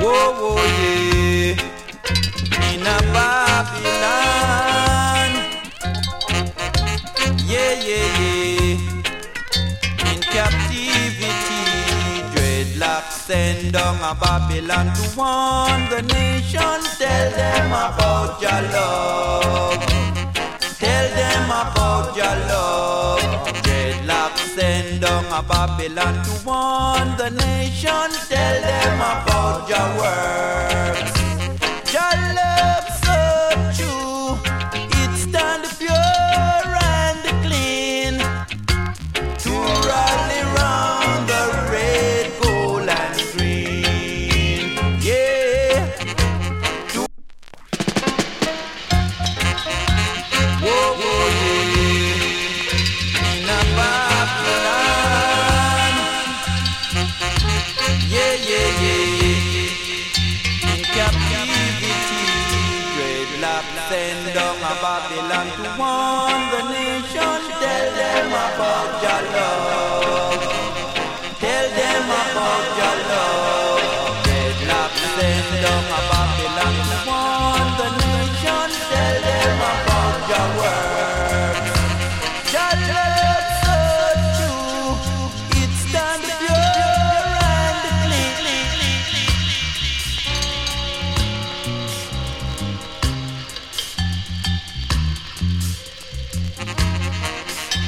oh yeah, in a Babylon, yeah, yeah, yeah, in captivity, dreadlocks send down a Babylon to warn the nation, tell them about your love, tell them about your love. Dreadlocks send down a Babylon to warn the nation, tell them about your works. Your love so true, it stand pure and clean, to rally round the red, gold and green. Yeah, to whoa, whoa, yeah, in a Babylon, yeah, yeah, yeah, in captivity, dreadlocks send down a Babylon to warn the nation, tell them about